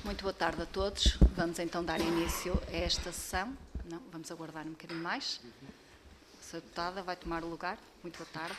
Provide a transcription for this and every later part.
Muito boa tarde a todos. Vamos então dar início a esta sessão. Não, vamos aguardar um bocadinho mais. A Sra. Deputada vai tomar o lugar. Muito boa tarde.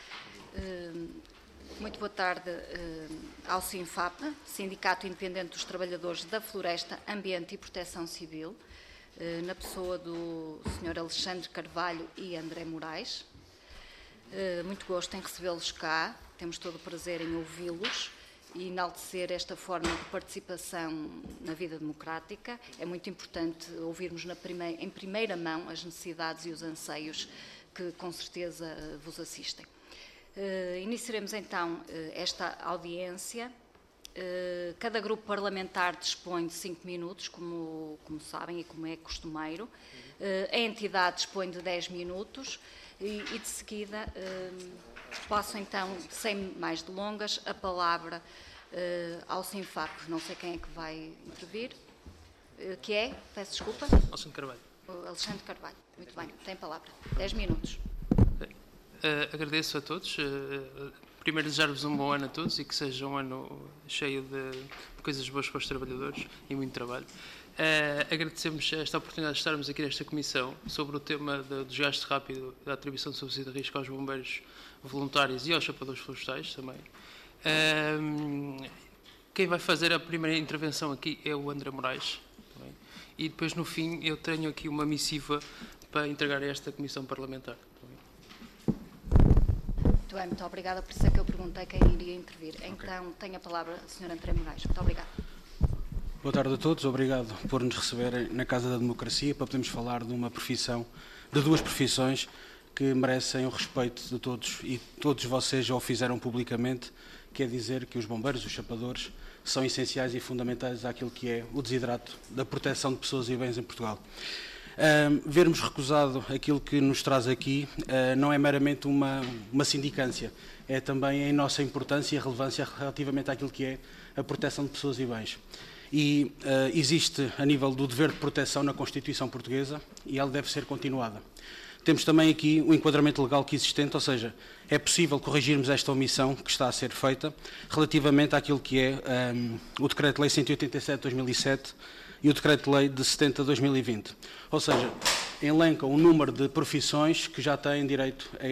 Muito boa tarde ao SINFAP, Sindicato Independente dos Trabalhadores da Floresta, Ambiente e Proteção Civil, na pessoa do Sr. Alexandre Carvalho e André Moraes. Muito gosto em recebê-los cá. Temos todo o prazer em ouvi-los e enaltecer esta forma de participação na vida democrática. É muito importante ouvirmos em primeira mão as necessidades e os anseios que com certeza vos assistem. Iniciaremos então esta audiência. Cada grupo parlamentar dispõe de 5 minutos, como sabem e como é costumeiro. A entidade dispõe de 10 minutos e de seguida passo então, sem mais delongas, a palavra ao SINFAP. Não sei quem é que vai intervir. Que é? Peço desculpa. Alexandre Carvalho. Alexandre Carvalho. Muito bem, tem a palavra. 10 minutos. Agradeço a todos. Primeiro, desejar-vos um bom ano a todos e que seja um ano cheio de coisas boas para os trabalhadores e muito trabalho. Agradecemos esta oportunidade de estarmos aqui nesta comissão sobre o tema do desgaste rápido da atribuição de subsídio de risco aos bombeiros voluntários e aos chapadores florestais também. Quem vai fazer a primeira intervenção aqui é o André Moraes. Também. E depois, no fim, eu tenho aqui uma missiva para entregar a esta comissão parlamentar. Muito bem, muito obrigada. Por isso é que eu perguntei quem iria intervir. Okay. Então, tem a palavra o Sr. André Moraes. Muito obrigado. Boa tarde a todos. Obrigado por nos receberem na Casa da Democracia para podermos falar de uma profissão, de duas profissões que merecem o respeito de todos e todos vocês já o fizeram publicamente, quer dizer que os bombeiros, os chapadores, são essenciais e fundamentais àquilo que é o desidrato da proteção de pessoas e bens em Portugal. Vermos recusado aquilo que nos traz aqui não é meramente uma sindicância, é também a nossa importância e a relevância relativamente àquilo que é a proteção de pessoas e bens. E existe, a nível do dever de proteção na Constituição Portuguesa, e ela deve ser continuada. Temos também aqui o enquadramento legal que existente, ou seja, é possível corrigirmos esta omissão que está a ser feita relativamente àquilo que é o Decreto-Lei 187 de 2007 e o Decreto-Lei de 70 de 2020. Ou seja, elenca um número de profissões que já têm direito a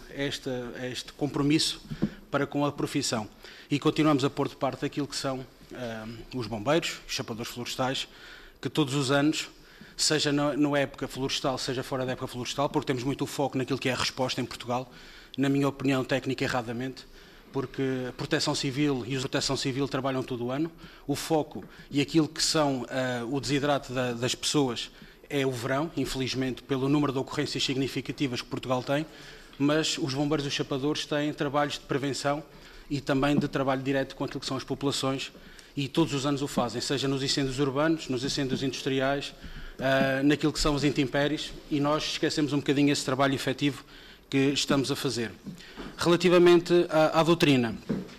este compromisso para com a profissão. E continuamos a pôr de parte aquilo que são os bombeiros, os chapadores florestais, que todos os anos, seja na época florestal, seja fora da época florestal, porque temos muito o foco naquilo que é a resposta em Portugal, na minha opinião técnica erradamente, porque a Proteção Civil e a Proteção Civil trabalham todo o ano, o foco e aquilo que são o desidrato das pessoas é o verão, infelizmente, pelo número de ocorrências significativas que Portugal tem, mas os bombeiros e os chapadores têm trabalhos de prevenção e também de trabalho direto com aquilo que são as populações e todos os anos o fazem, seja nos incêndios urbanos, nos incêndios industriais, naquilo que são as intempéries, e nós esquecemos um bocadinho esse trabalho efetivo que estamos a fazer. Relativamente à doutrina,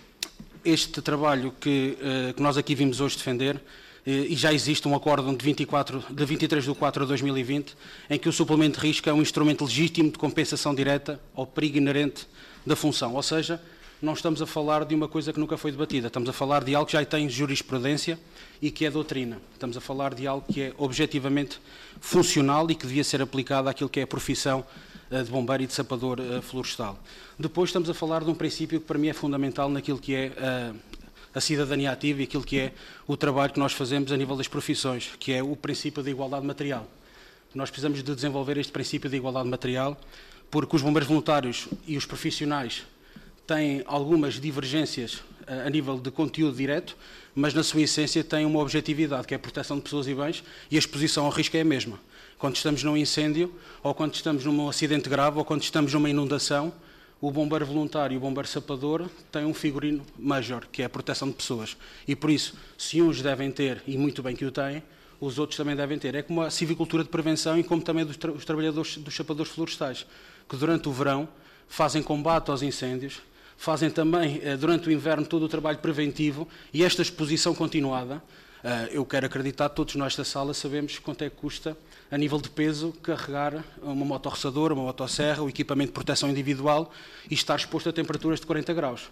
este trabalho que nós aqui vimos hoje defender, e já existe um acórdão de 23 de 4 de 2020, em que o suplemento de risco é um instrumento legítimo de compensação direta ao perigo inerente da função, ou seja, não estamos a falar de uma coisa que nunca foi debatida, estamos a falar de algo que já tem jurisprudência e que é doutrina. Estamos a falar de algo que é objetivamente funcional e que devia ser aplicado àquilo que é a profissão de bombeiro e de sapador florestal. Depois estamos a falar de um princípio que para mim é fundamental naquilo que é a cidadania ativa e aquilo que é o trabalho que nós fazemos a nível das profissões, que é o princípio da igualdade material. Nós precisamos de desenvolver este princípio de igualdade material porque os bombeiros voluntários e os profissionais têm algumas divergências a nível de conteúdo direto, mas na sua essência têm uma objetividade, que é a proteção de pessoas e bens, e a exposição ao risco é a mesma. Quando estamos num incêndio, ou quando estamos num acidente grave, ou quando estamos numa inundação, o bombeiro voluntário e o bombeiro sapador têm um figurino major, que é a proteção de pessoas. E por isso, se uns devem ter, e muito bem que o têm, os outros também devem ter. É como a civicultura de prevenção e como também os trabalhadores dos chapadores florestais, que durante o verão fazem combate aos incêndios, fazem também, durante o inverno, todo o trabalho preventivo e esta exposição continuada. Eu quero acreditar, todos nós da sala sabemos quanto é que custa, a nível de peso, carregar uma motorroçadora, uma motosserra, o equipamento de proteção individual e estar exposto a temperaturas de 40 graus.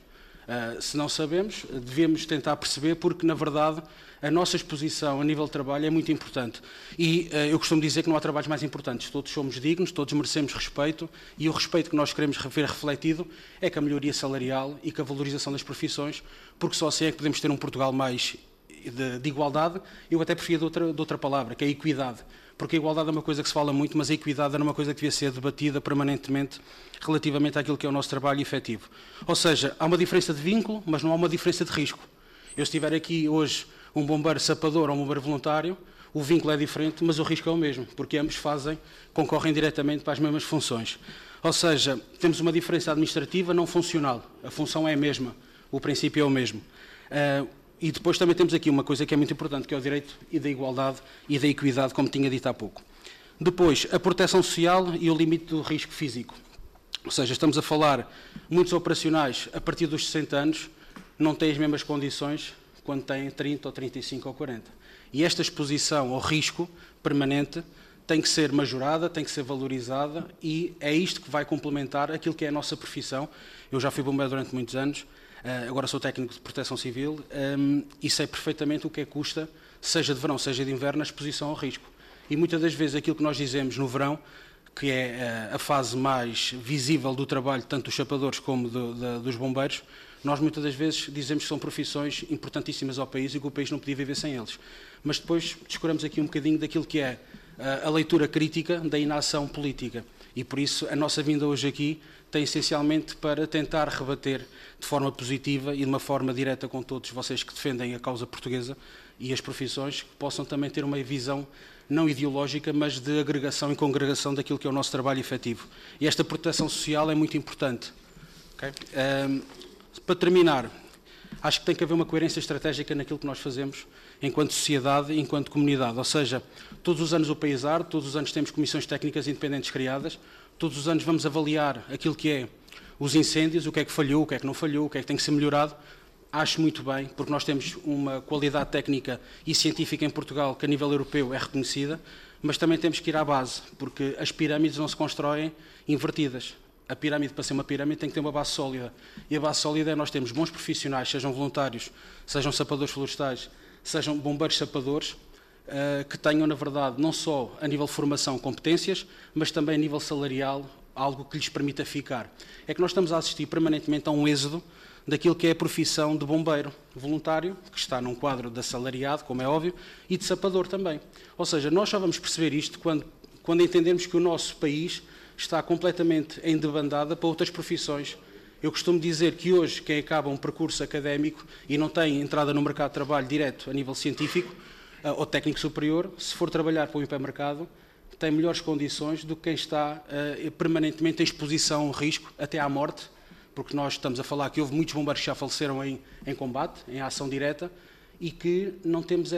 Se não sabemos, devemos tentar perceber, porque, na verdade, a nossa exposição a nível de trabalho é muito importante. E eu costumo dizer que não há trabalhos mais importantes. Todos somos dignos, todos merecemos respeito, e o respeito que nós queremos ver refletido é com a melhoria salarial e com a valorização das profissões, porque só assim é que podemos ter um Portugal mais de igualdade. Eu até preferia de outra palavra, que é a equidade. Porque a igualdade é uma coisa que se fala muito, mas a equidade era uma coisa que devia ser debatida permanentemente relativamente àquilo que é o nosso trabalho efetivo. Ou seja, há uma diferença de vínculo, mas não há uma diferença de risco. Eu, se tiver aqui hoje um bombeiro sapador ou um bombeiro voluntário, o vínculo é diferente, mas o risco é o mesmo, porque ambos concorrem diretamente para as mesmas funções. Ou seja, temos uma diferença administrativa não funcional. A função é a mesma, o princípio é o mesmo. E depois também temos aqui uma coisa que é muito importante, que é o direito e da igualdade e da equidade, como tinha dito há pouco. Depois, a proteção social e o limite do risco físico. Ou seja, estamos a falar, muitos operacionais, a partir dos 60 anos, não têm as mesmas condições quando têm 30 ou 35 ou 40. E esta exposição ao risco permanente tem que ser majorada, tem que ser valorizada, e é isto que vai complementar aquilo que é a nossa profissão. Eu já fui bombeiro durante muitos anos, agora sou técnico de proteção civil, e sei perfeitamente o que é que custa, seja de verão, seja de inverno, a exposição ao risco. E muitas das vezes aquilo que nós dizemos no verão, que é a fase mais visível do trabalho, tanto dos chapadores como dos bombeiros, nós muitas das vezes dizemos que são profissões importantíssimas ao país e que o país não podia viver sem eles. Mas depois descuramos aqui um bocadinho daquilo que é a leitura crítica da inação política. E por isso a nossa vinda hoje aqui tem essencialmente para tentar rebater de forma positiva e de uma forma direta com todos vocês que defendem a causa portuguesa e as profissões, que possam também ter uma visão não ideológica, mas de agregação e congregação daquilo que é o nosso trabalho efetivo. E esta proteção social é muito importante. Okay? Para terminar, acho que tem que haver uma coerência estratégica naquilo que nós fazemos enquanto sociedade e enquanto comunidade. Ou seja, todos os anos o país arde, todos os anos temos comissões técnicas independentes criadas, todos os anos vamos avaliar aquilo que é os incêndios, o que é que falhou, o que é que não falhou, o que é que tem que ser melhorado. Acho muito bem, porque nós temos uma qualidade técnica e científica em Portugal que a nível europeu é reconhecida, mas também temos que ir à base, porque as pirâmides não se constroem invertidas. A pirâmide, para ser uma pirâmide, tem que ter uma base sólida. E a base sólida é nós termos bons profissionais, sejam voluntários, sejam sapadores florestais, sejam bombeiros sapadores, que tenham, na verdade, não só a nível de formação competências, mas também a nível salarial, algo que lhes permita ficar. É que nós estamos a assistir permanentemente a um êxodo daquilo que é a profissão de bombeiro voluntário, que está num quadro de assalariado, como é óbvio, e de sapador também. Ou seja, nós só vamos perceber isto quando entendermos que o nosso país está completamente em debandada para outras profissões. Eu costumo dizer que hoje quem acaba um percurso académico e não tem entrada no mercado de trabalho direto a nível científico ou técnico superior, se for trabalhar para o hipermercado, tem melhores condições do que quem está permanentemente em exposição ao risco, até à morte, porque nós estamos a falar que houve muitos bombeiros que já faleceram em combate, em ação direta, e que não temos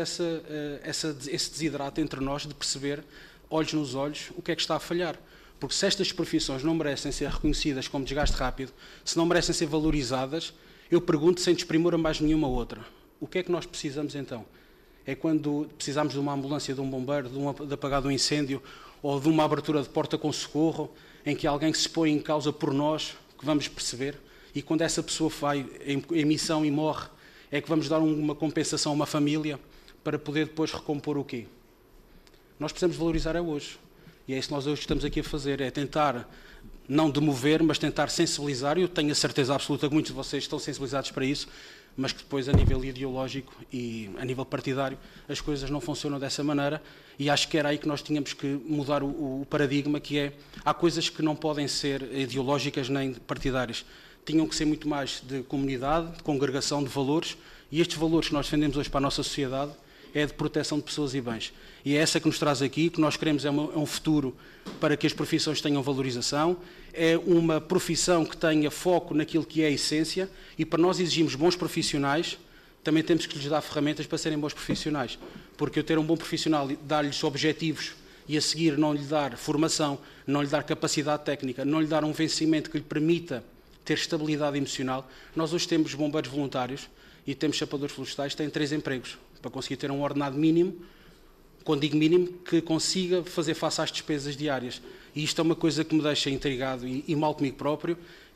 esse desidrato entre nós de perceber, olhos nos olhos, o que é que está a falhar. Porque se estas profissões não merecem ser reconhecidas como desgaste rápido, se não merecem ser valorizadas, eu pergunto, sem desprimor a mais nenhuma outra, o que é que nós precisamos então? É quando precisamos de uma ambulância, de um bombeiro, de apagar de um incêndio, ou de uma abertura de porta com socorro, em que alguém se põe em causa por nós, que vamos perceber, e quando essa pessoa vai em missão e morre, é que vamos dar uma compensação a uma família para poder depois recompor o quê? Nós precisamos valorizar hoje. E é isso que nós hoje estamos aqui a fazer, é tentar, não demover, mas tentar sensibilizar. Eu tenho a certeza absoluta que muitos de vocês estão sensibilizados para isso, mas que depois, a nível ideológico e a nível partidário, as coisas não funcionam dessa maneira, e acho que era aí que nós tínhamos que mudar o paradigma, que é, há coisas que não podem ser ideológicas nem partidárias, tinham que ser muito mais de comunidade, de congregação de valores, e estes valores que nós defendemos hoje para a nossa sociedade é de proteção de pessoas e bens. E é essa que nos traz aqui, que nós queremos é um futuro para que as profissões tenham valorização, é uma profissão que tenha foco naquilo que é a essência, e para nós exigimos bons profissionais, também temos que lhes dar ferramentas para serem bons profissionais. Porque eu ter um bom profissional, dar-lhes objetivos e a seguir não lhe dar formação, não lhe dar capacidade técnica, não lhe dar um vencimento que lhe permita ter estabilidade emocional. Nós hoje temos bombeiros voluntários e temos chapadores florestais que têm 3 empregos, para conseguir ter um ordenado mínimo, quando digo mínimo, que consiga fazer face às despesas diárias. E isto é uma coisa que me deixa intrigado e mal comigo próprio,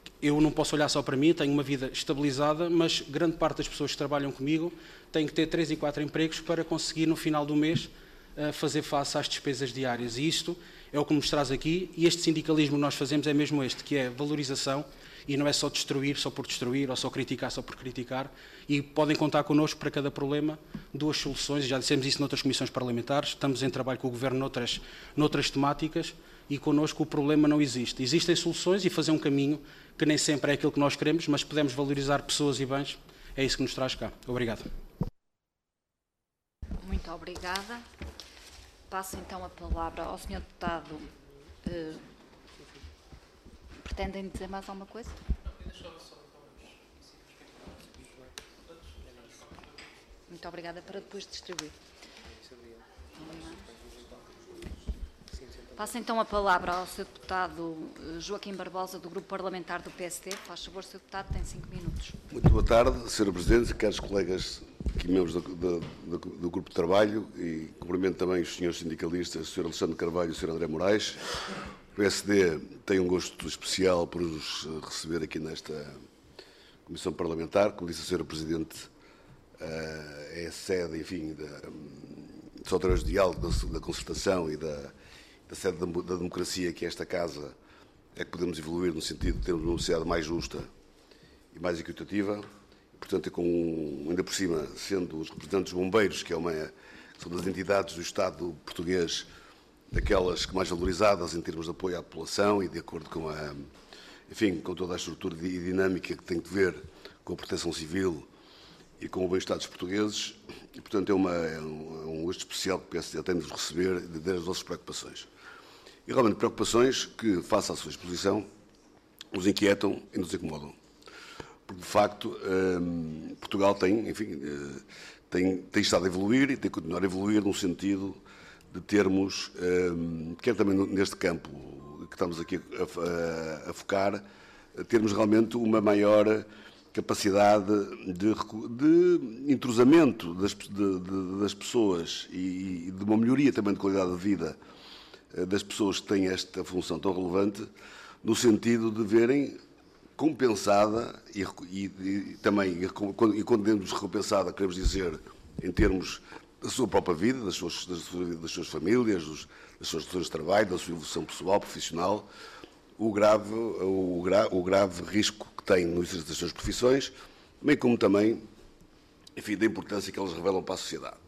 eu não posso olhar só para mim, tenho uma vida estabilizada, mas grande parte das pessoas que trabalham comigo têm que ter 3 e 4 empregos para conseguir, no final do mês, fazer face às despesas diárias. E isto é o que nos traz aqui, e este sindicalismo que nós fazemos é mesmo este, que é valorização, e não é só destruir, só por destruir, ou só criticar, só por criticar, e podem contar connosco para cada problema 2 soluções, já dissemos isso noutras comissões parlamentares, estamos em trabalho com o Governo noutras temáticas, e connosco o problema não existe. Existem soluções e fazer um caminho que nem sempre é aquilo que nós queremos, mas podemos valorizar pessoas e bens, é isso que nos traz cá. Obrigado. Muito obrigada. Passo então a palavra ao Sr. Deputado. Pretendem dizer mais alguma coisa? Muito obrigada, para depois distribuir. Passo então a palavra ao Sr. Deputado Joaquim Barbosa, do Grupo Parlamentar do PSD. Faz favor, Sr. Deputado, tem 5 minutos. Muito boa tarde, Sra. Presidente, caros colegas aqui, membros do Grupo de Trabalho, e cumprimento também os senhores sindicalistas, o Sr. Alexandre Carvalho e o Sr. André Moraes. O PSD tem um gosto especial por nos receber aqui nesta Comissão Parlamentar. Como disse a Sra. Presidente, é a sede, enfim, só através do diálogo, da concertação e da sede da democracia, que esta Casa é que podemos evoluir no sentido de termos uma sociedade mais justa e mais equitativa. E, portanto, ainda por cima, sendo os representantes dos bombeiros, que são das entidades do Estado português, daquelas que mais valorizadas em termos de apoio à população e de acordo com com toda a estrutura e dinâmica que tem de ver com a proteção civil e com o bem-estar dos portugueses, e, portanto, é um gosto especial que o PSD tem de nos receber e de ter as vossas preocupações. E, realmente, preocupações que, face à sua exposição, nos inquietam e nos incomodam. Porque, de facto, Portugal tem estado a evoluir e tem de continuar a evoluir no sentido de termos, quer também neste campo que estamos aqui a focar, termos realmente uma maior capacidade de entrosamento das pessoas e de uma melhoria também de qualidade de vida das pessoas que têm esta função tão relevante, no sentido de verem compensada e também, e quando dizemos recompensada, queremos dizer em termos da sua própria vida, das suas famílias, das suas relações de trabalho, da sua evolução pessoal, profissional, o grave risco que tem no exercício das suas profissões, bem como também, enfim, da importância que elas revelam para a sociedade.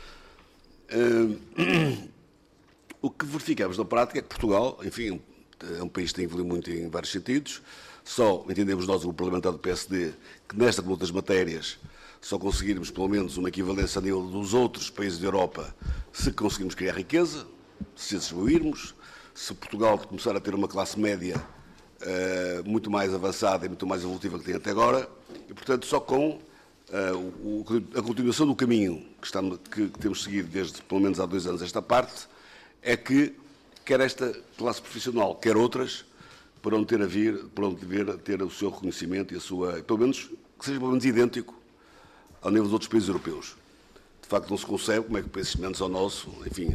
O que verificamos na prática é que Portugal, enfim, é um país que tem evoluído muito em vários sentidos. Só entendemos nós, o parlamentar do PSD, que nesta como outras matérias só conseguirmos pelo menos uma equivalência a nível dos outros países da Europa se conseguirmos criar riqueza, se distribuirmos, se Portugal começar a ter uma classe média muito mais avançada e muito mais evolutiva que tem até agora, e, portanto, só com a continuação do caminho que temos seguido desde pelo menos há 2 anos esta parte, é que quer esta classe profissional, quer outras, para onde ter o seu reconhecimento e a sua, pelo menos, que seja pelo menos idêntico ao nível dos outros países europeus. De facto, não se concebe como é que países semelhantes ao nosso, enfim,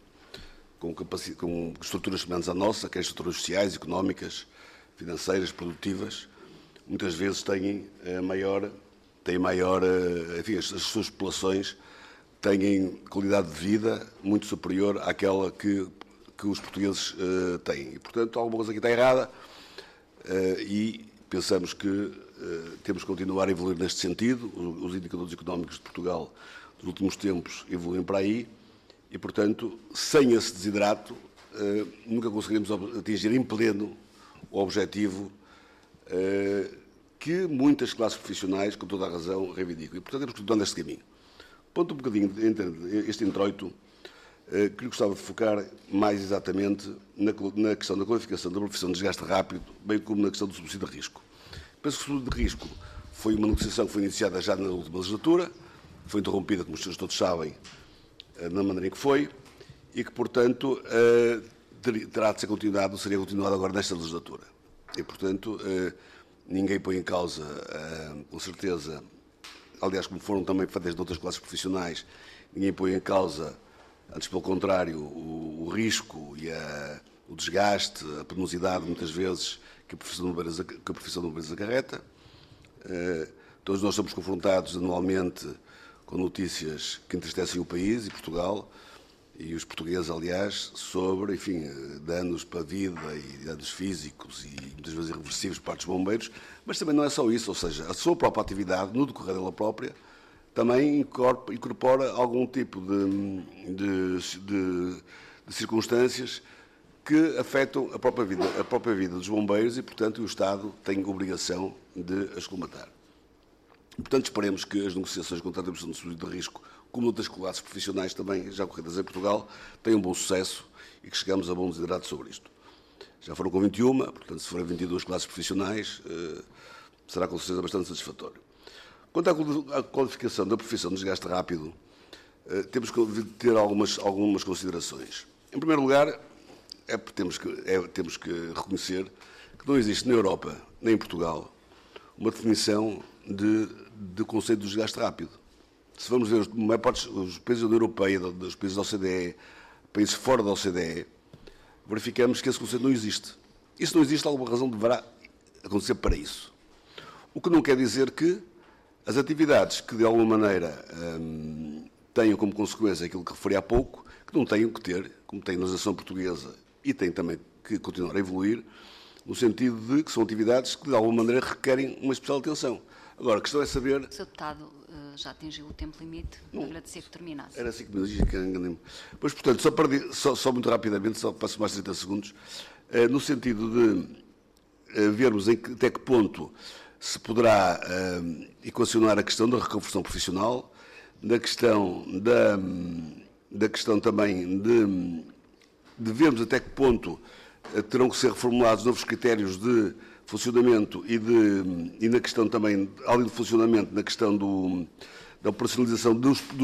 com estruturas semelhantes à nossa, quer estruturas sociais, económicas, financeiras, produtivas, muitas vezes têm maior, enfim, as suas populações têm qualidade de vida muito superior àquela que os portugueses têm. E, portanto, alguma coisa aqui está errada e pensamos que temos que continuar a evoluir neste sentido. Os indicadores económicos de Portugal nos últimos tempos evoluem para aí e, portanto, sem esse desidrato, nunca conseguiremos atingir em pleno o objetivo que muitas classes profissionais, com toda a razão, reivindicam. E, portanto, temos que continuar neste caminho. Ponto um bocadinho este introito, que gostava de focar mais exatamente na questão da qualificação da profissão de desgaste rápido, bem como na questão do subsídio de risco. Penso que o subsídio de risco foi uma negociação que foi iniciada já na última legislatura, foi interrompida, como os senhores todos sabem, na maneira em que foi, e que, portanto, terá de ser continuado, seria continuado agora nesta legislatura. E, portanto, ninguém põe em causa, com certeza, aliás, como foram também feitas de outras classes profissionais, ninguém põe em causa, antes pelo contrário, o risco e o desgaste, a penosidade, muitas vezes, que a profissão de bombeiros acarreta. Todos nós somos confrontados anualmente com notícias que entristecem o país e Portugal, e os portugueses, aliás, sobre, enfim, danos para a vida e danos físicos e muitas vezes irreversíveis por parte dos bombeiros, mas também não é só isso, ou seja, a sua própria atividade, no decorrer dela própria, também incorpora algum tipo de circunstâncias que afetam a própria vida dos bombeiros e, portanto, o Estado tem obrigação de as colmatar. Portanto, esperemos que as negociações contra a atribuição de subsídio de risco, como outras classes profissionais também já ocorridas em Portugal, tenham bom sucesso e que chegamos a bom desiderato sobre isto. Já foram com 21, portanto, se forem 22 classes profissionais, será com certeza bastante satisfatório. Quanto à qualificação da profissão de desgaste rápido, temos que ter algumas considerações. Em primeiro lugar, temos que reconhecer que não existe na Europa, nem em Portugal, uma definição de conceito de desgaste rápido. Se vamos ver os países da União Europeia, os países da OCDE, países fora da OCDE, verificamos que esse conceito não existe. Isso não existe, alguma razão deverá acontecer para isso. O que não quer dizer que as atividades que, de alguma maneira, tenham como consequência aquilo que referi há pouco, que não tenham que ter, como tem na legislação portuguesa, e tem também que continuar a evoluir, no sentido de que são atividades que, de alguma maneira, requerem uma especial atenção. Agora, a questão é saber... O Sr. Deputado já atingiu o tempo limite. Agradecer que terminasse. Era 5 minutos. Pois, portanto, só muito rapidamente, só passo mais 30 segundos, no sentido de vermos até que ponto se poderá equacionar a questão da reconversão profissional, da questão também de vermos até que ponto terão que ser reformulados novos critérios de funcionamento e na questão também, além do funcionamento, na questão da operacionalização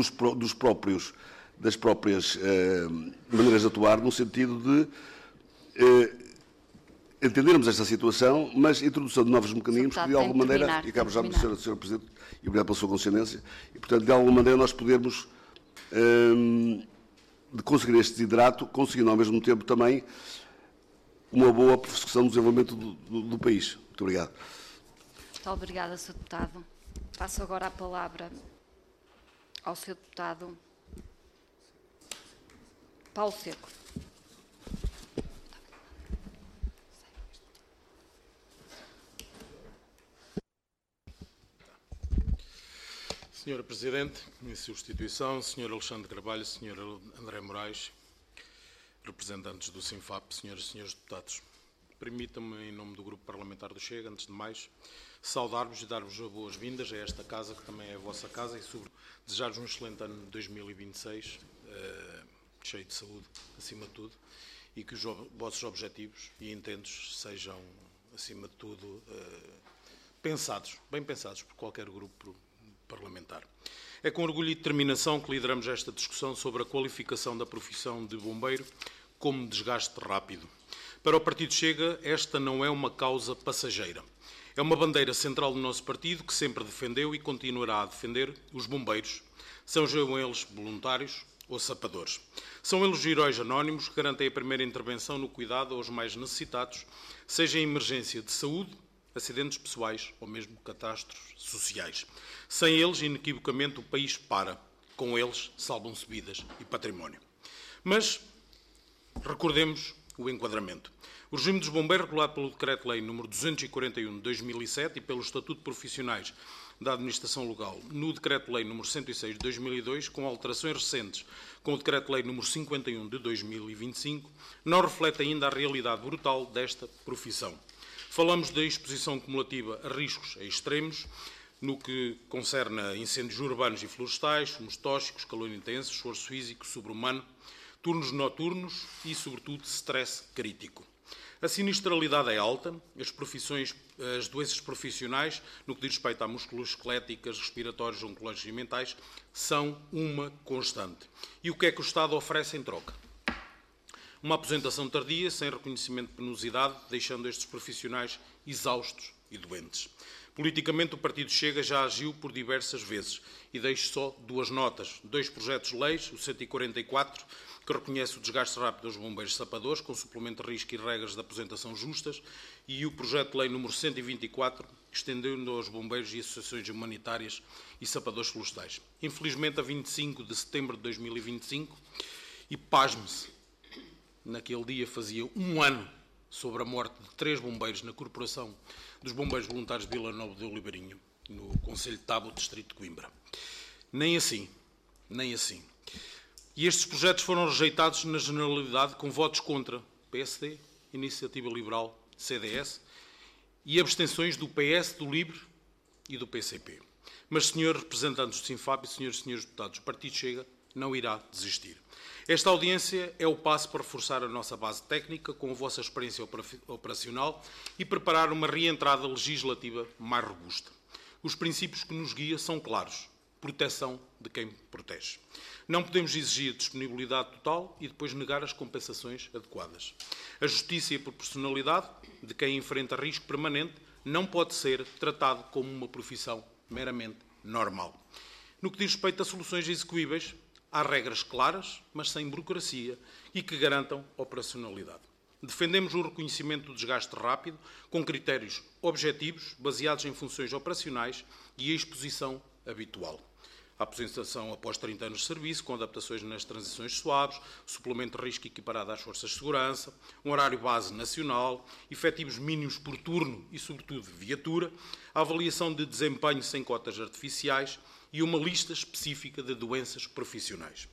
das próprias maneiras de atuar, no sentido de entendermos esta situação, mas a introdução de novos mecanismos que, de alguma maneira, e acabo já de dizer, Sr. Presidente, e obrigado pela sua consciência, e, portanto, de alguma maneira nós podermos de conseguir este desidrato, conseguindo ao mesmo tempo também uma boa persecução do desenvolvimento do país. Muito obrigado. Muito obrigada, Sr. Deputado. Passo agora a palavra ao Sr. Deputado Paulo Seco. Senhora Presidente, em substituição, Sr. Alexandre Carvalho, Sr. André Moraes, representantes do SINFAP, senhoras e senhores deputados. Permitam-me, em nome do Grupo Parlamentar do Chega, antes de mais, saudar-vos e dar-vos as boas-vindas a esta casa, que também é a vossa casa, e, sobretudo, desejar-vos um excelente ano de 2026, cheio de saúde, acima de tudo, e que os vossos objetivos e intentos sejam, acima de tudo, bem pensados por qualquer grupo parlamentar. É com orgulho e determinação que lideramos esta discussão sobre a qualificação da profissão de bombeiro como desgaste rápido. Para o Partido Chega, esta não é uma causa passageira. É uma bandeira central do nosso partido que sempre defendeu e continuará a defender os bombeiros, sejam eles voluntários ou sapadores. São eles os heróis anónimos que garantem a primeira intervenção no cuidado aos mais necessitados, seja em emergência de saúde, acidentes pessoais ou mesmo catástrofes sociais. Sem eles, inequivocamente, o país para. Com eles, salvam-se vidas e património. Mas recordemos o enquadramento. O regime dos bombeiros, regulado pelo Decreto-Lei nº 241 de 2007 e pelo Estatuto de Profissionais da Administração Legal, no Decreto-Lei nº 106 de 2002, com alterações recentes com o Decreto-Lei nº 51 de 2025, não reflete ainda a realidade brutal desta profissão. Falamos da exposição cumulativa a riscos extremos, no que concerne a incêndios urbanos e florestais, fumos tóxicos, calor intenso, esforço físico sobre-humano, turnos noturnos e, sobretudo, stress crítico. A sinistralidade é alta, as doenças profissionais, no que diz respeito a musculoesqueléticas, respiratórias, oncológicas e mentais, são uma constante. E o que é que o Estado oferece em troca? Uma aposentação tardia, sem reconhecimento de penosidade, deixando estes profissionais exaustos e doentes. Politicamente, o Partido Chega já agiu por diversas vezes e deixo só duas notas. 2 projetos de leis, o 144, que reconhece o desgaste rápido dos bombeiros sapadores, com suplemento de risco e regras de aposentação justas, e o projeto de lei número 124, estendendo aos bombeiros e associações humanitárias e sapadores florestais. Infelizmente, a 25 de setembro de 2025, e pasme-se, naquele dia fazia um ano sobre a morte de 3 bombeiros na Corporação dos Bombeiros Voluntários de Vila Nova de Oliveirinho, no Concelho de Tábua, Distrito de Coimbra. Nem assim, nem assim. E estes projetos foram rejeitados na generalidade com votos contra PSD, Iniciativa Liberal, CDS e abstenções do PS, do LIVRE e do PCP. Mas, senhores representantes do Sinfap e senhores deputados, o Partido Chega não irá desistir. Esta audiência é o passo para reforçar a nossa base técnica com a vossa experiência operacional e preparar uma reentrada legislativa mais robusta. Os princípios que nos guiam são claros. Proteção de quem protege. Não podemos exigir disponibilidade total e depois negar as compensações adequadas. A justiça e a proporcionalidade de quem enfrenta risco permanente não pode ser tratado como uma profissão meramente normal. No que diz respeito a soluções execuíveis, há regras claras, mas sem burocracia e que garantam operacionalidade. Defendemos o reconhecimento do desgaste rápido, com critérios objetivos, baseados em funções operacionais e a exposição habitual. A aposentação após 30 anos de serviço, com adaptações nas transições suaves, suplemento de risco equiparado às forças de segurança, um horário base nacional, efetivos mínimos por turno e, sobretudo, viatura, a avaliação de desempenho sem cotas artificiais e uma lista específica de doenças profissionais.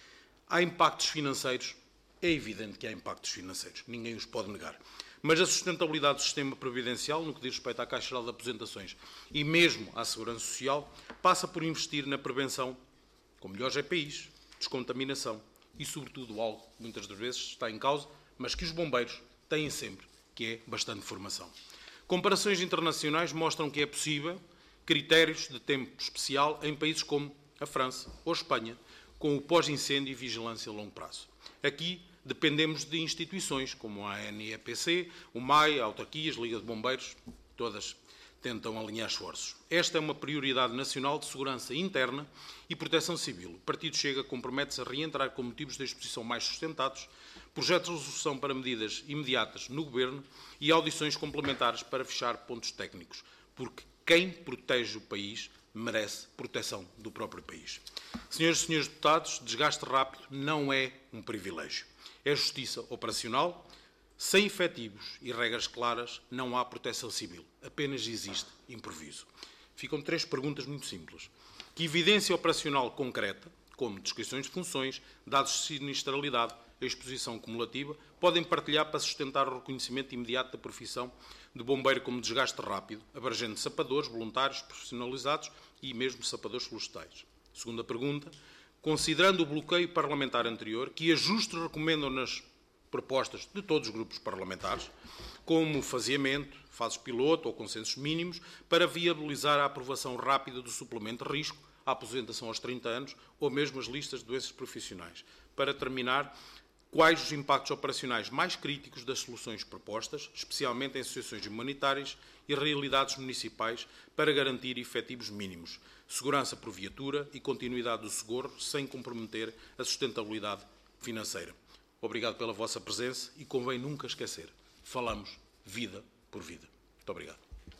Há impactos financeiros. É evidente que há impactos financeiros, ninguém os pode negar. Mas a sustentabilidade do sistema previdencial, no que diz respeito à Caixa Geral de Aposentações e mesmo à Segurança Social, passa por investir na prevenção, com melhores EPIs, descontaminação e, sobretudo, algo que muitas das vezes está em causa, mas que os bombeiros têm sempre, que é bastante formação. Comparações internacionais mostram que é possível critérios de tempo especial em países como a França ou a Espanha, com o pós-incêndio e vigilância a longo prazo. Aqui dependemos de instituições como a ANEPC, o MAI, a autarquias, a Liga de Bombeiros, todas tentam alinhar esforços. Esta é uma prioridade nacional de segurança interna e proteção civil. O Partido Chega compromete-se a reentrar com motivos de exposição mais sustentados, projetos de resolução para medidas imediatas no Governo e audições complementares para fechar pontos técnicos, porque quem protege o país merece proteção do próprio país. Senhoras e senhores deputados, desgaste rápido não é um privilégio. É justiça operacional. Sem efetivos e regras claras, não há proteção civil. Apenas existe improviso. Ficam 3 perguntas muito simples. Que evidência operacional concreta, como descrições de funções, dados de sinistralidade, a exposição cumulativa, podem partilhar para sustentar o reconhecimento imediato da profissão de bombeiro como desgaste rápido, abrangendo sapadores, voluntários, profissionalizados e mesmo sapadores florestais? Segunda pergunta. Considerando o bloqueio parlamentar anterior, que ajustes recomendam nas propostas de todos os grupos parlamentares, como faseamento, fases piloto ou consensos mínimos, para viabilizar a aprovação rápida do suplemento de risco, a aposentação aos 30 anos ou mesmo as listas de doenças profissionais? Para terminar, quais os impactos operacionais mais críticos das soluções propostas, especialmente em associações humanitárias e realidades municipais, para garantir efetivos mínimos, segurança por viatura e continuidade do socorro, sem comprometer a sustentabilidade financeira? Obrigado pela vossa presença e convém nunca esquecer, falamos vida por vida. Muito obrigado.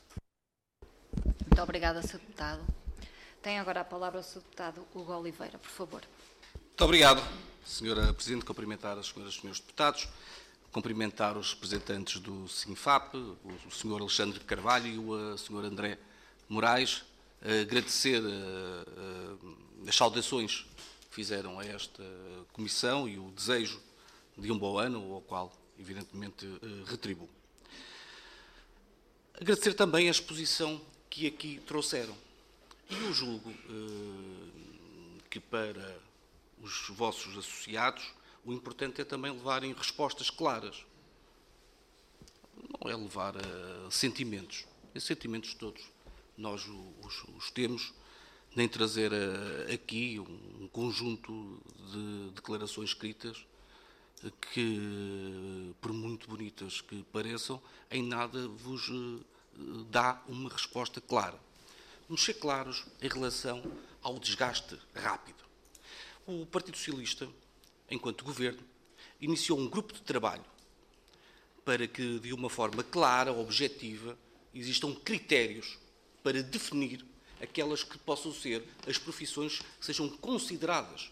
Muito obrigada, Sr. Deputado. Tem agora a palavra o Sr. Deputado Hugo Oliveira, por favor. Muito obrigado, Sra. Presidente. Cumprimentar as senhoras e senhores deputados, cumprimentar os representantes do Sinfap, o Sr. Alexandre Carvalho e o Sr. André Moraes, agradecer as saudações que fizeram a esta comissão e o desejo de um bom ano, ao qual, evidentemente, retribuo. Agradecer também a exposição que aqui trouxeram. E eu julgo que para os vossos associados o importante é também levarem respostas claras. Não é levar a sentimentos. Esses sentimentos todos nós os temos, nem trazer aqui um conjunto de declarações escritas que, por muito bonitas que pareçam, em nada vos dá uma resposta clara. Vamos ser claros em relação ao desgaste rápido. O Partido Socialista, enquanto Governo, iniciou um grupo de trabalho para que, de uma forma clara, objetiva, existam critérios para definir aquelas que possam ser as profissões que sejam consideradas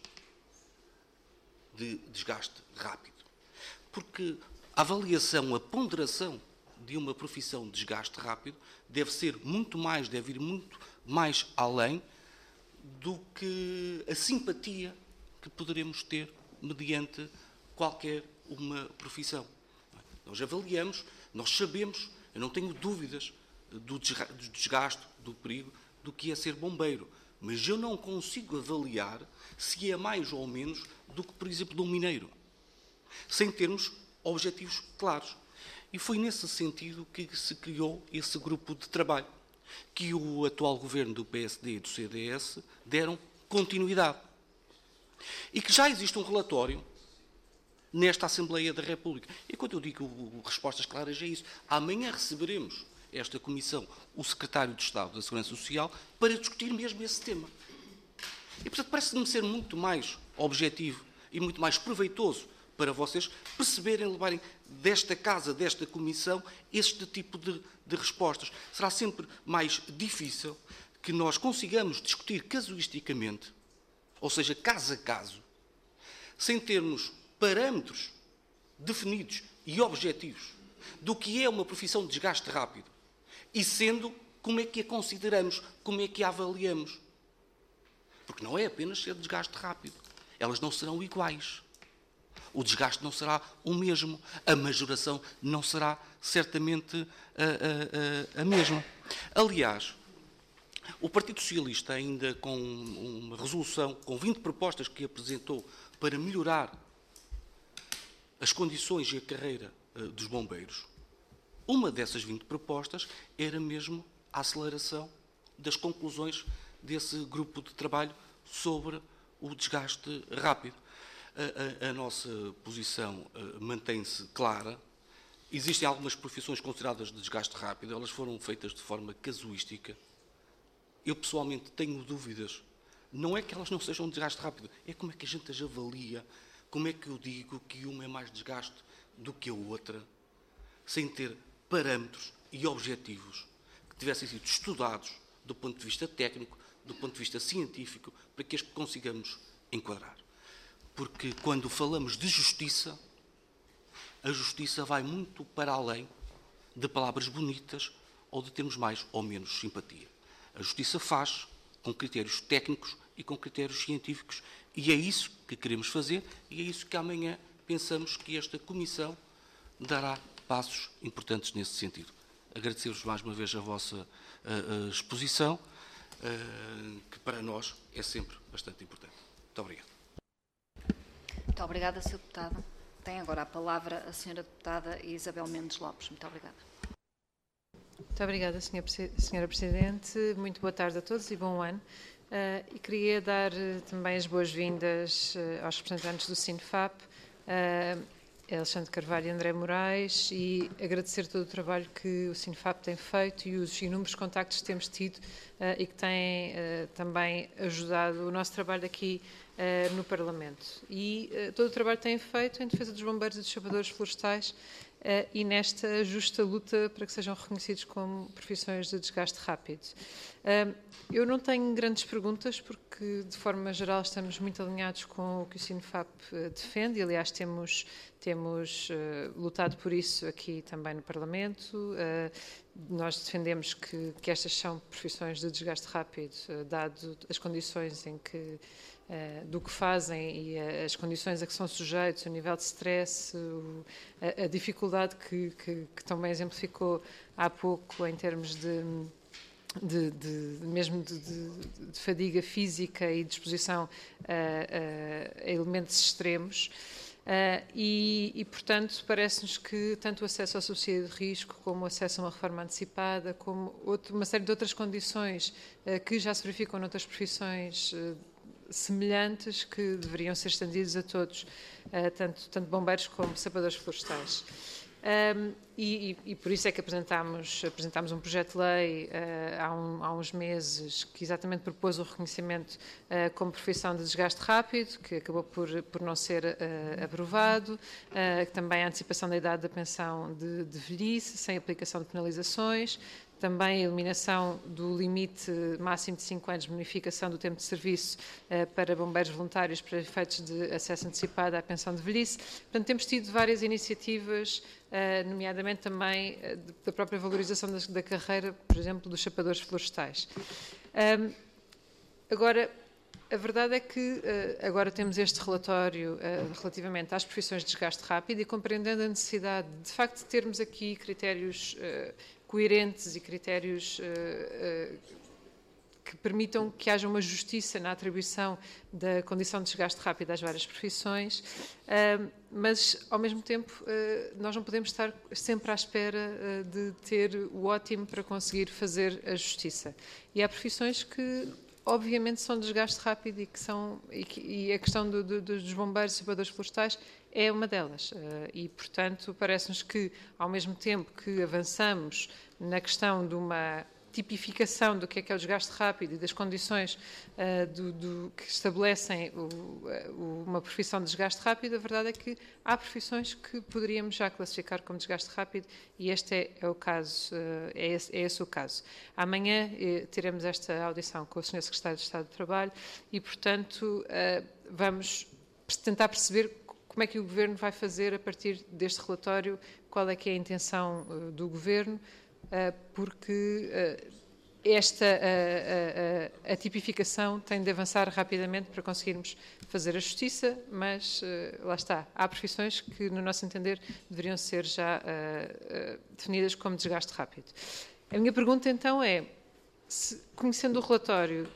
de desgaste rápido. Porque a avaliação, a ponderação de uma profissão de desgaste rápido deve ir muito mais além do que a simpatia que poderemos ter mediante qualquer uma profissão. Nós avaliamos, nós sabemos, eu não tenho dúvidas do desgaste, do perigo, do que é ser bombeiro, mas eu não consigo avaliar se é mais ou menos do que, por exemplo, de um mineiro, sem termos objetivos claros. E foi nesse sentido que se criou esse grupo de trabalho, que o atual governo do PSD e do CDS deram continuidade. E que já existe um relatório nesta Assembleia da República. E quando eu digo respostas claras é isso. Amanhã receberemos esta comissão, o Secretário de Estado da Segurança Social, para discutir mesmo esse tema. E, portanto, parece-me ser muito mais objetivo e muito mais proveitoso para vocês perceberem, levarem desta casa, desta comissão, este tipo de respostas. Será sempre mais difícil que nós consigamos discutir casuisticamente, ou seja, caso a caso, sem termos parâmetros definidos e objetivos do que é uma profissão de desgaste rápido, e sendo como é que a consideramos, como é que a avaliamos. Porque não é apenas ser desgaste rápido. Elas não serão iguais. O desgaste não será o mesmo. A majoração não será certamente a mesma. Aliás, o Partido Socialista, ainda com uma resolução, com 20 propostas que apresentou para melhorar as condições e a carreira dos bombeiros, uma dessas 20 propostas era mesmo a aceleração das conclusões desse grupo de trabalho sobre o desgaste rápido. A nossa posição mantém-se clara. Existem algumas profissões consideradas de desgaste rápido, elas foram feitas de forma casuística. Eu, pessoalmente, tenho dúvidas. Não é que elas não sejam de desgaste rápido, é como é que a gente as avalia, como é que eu digo que uma é mais desgaste do que a outra, sem ter parâmetros e objetivos que tivessem sido estudados do ponto de vista técnico, do ponto de vista científico, para que as consigamos enquadrar. Porque quando falamos de justiça, a justiça vai muito para além de palavras bonitas ou de termos mais ou menos simpatia. A justiça faz com critérios técnicos e com critérios científicos, e é isso que queremos fazer, e é isso que amanhã pensamos que esta comissão dará passos importantes nesse sentido. Agradecer-vos mais uma vez a vossa exposição, que para nós é sempre bastante importante. Muito obrigado. Muito obrigada, Sr. Deputado. Tem agora a palavra a Sra. Deputada Isabel Mendes Lopes. Muito obrigada. Muito obrigada, Sra. Presidente. Muito boa tarde a todos e bom ano. E queria dar também as boas-vindas aos representantes do SINFAP, Alexandre Carvalho e André Moraes, e agradecer todo o trabalho que o SINFAP tem feito e os inúmeros contactos que temos tido e que têm também ajudado o nosso trabalho aqui no Parlamento. E todo o trabalho que têm feito em defesa dos bombeiros e dos chapadores florestais e nesta justa luta para que sejam reconhecidos como profissões de desgaste rápido. Eu não tenho grandes perguntas, porque, de forma geral, estamos muito alinhados com o que o SINFAP defende, e, aliás, temos lutado por isso aqui também no Parlamento. Nós defendemos que estas são profissões de desgaste rápido, dado as condições em que do que fazem e as condições a que são sujeitos, o nível de stress, a dificuldade que também exemplificou há pouco em termos de fadiga física e de exposição a elementos extremos. Portanto, parece-nos que tanto o acesso ao subsídio de risco, como o acesso a uma reforma antecipada, como uma série de outras condições que já se verificam noutras profissões semelhantes, que deveriam ser estendidos a todos, tanto bombeiros como sapadores florestais. E por isso é que apresentámos um projeto de lei há uns meses que exatamente propôs o reconhecimento como profissão de desgaste rápido, que acabou por não ser aprovado, também a antecipação da idade da pensão de velhice, sem aplicação de penalizações, também a eliminação do limite máximo de 5 anos de bonificação do tempo de serviço para bombeiros voluntários para efeitos de acesso antecipado à pensão de velhice. Portanto, temos tido várias iniciativas, nomeadamente também da própria valorização da carreira, por exemplo, dos chapadores florestais. Agora, a verdade é que agora temos este relatório relativamente às profissões de desgaste rápido e compreendendo a necessidade, de facto, de termos aqui critérios coerentes e critérios que permitam que haja uma justiça na atribuição da condição de desgaste rápido às várias profissões, mas, ao mesmo tempo, nós não podemos estar sempre à espera de ter o ótimo para conseguir fazer a justiça. E há profissões que, obviamente, são de desgaste rápido e a questão dos bombeiros e chapadores florestais é uma delas. E, portanto, parece-nos que, ao mesmo tempo que avançamos na questão de uma tipificação do que é o desgaste rápido e das condições que estabelecem uma profissão de desgaste rápido, a verdade é que há profissões que poderíamos já classificar como desgaste rápido e este é o caso, é esse o caso. Amanhã teremos esta audição com o Sr. Secretário de Estado do Trabalho e, portanto, vamos tentar perceber como é que o Governo vai fazer a partir deste relatório, qual é que é a intenção do Governo, porque a tipificação tem de avançar rapidamente para conseguirmos fazer a justiça, mas lá está, há profissões que, no nosso entender, deveriam ser já definidas como desgaste rápido. A minha pergunta, então, é, conhecendo o relatório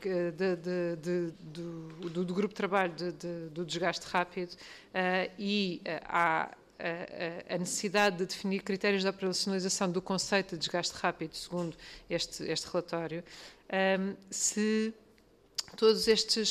do Grupo de Trabalho do Desgaste Rápido e a necessidade de definir critérios de operacionalização do conceito de desgaste rápido, segundo este relatório, se todos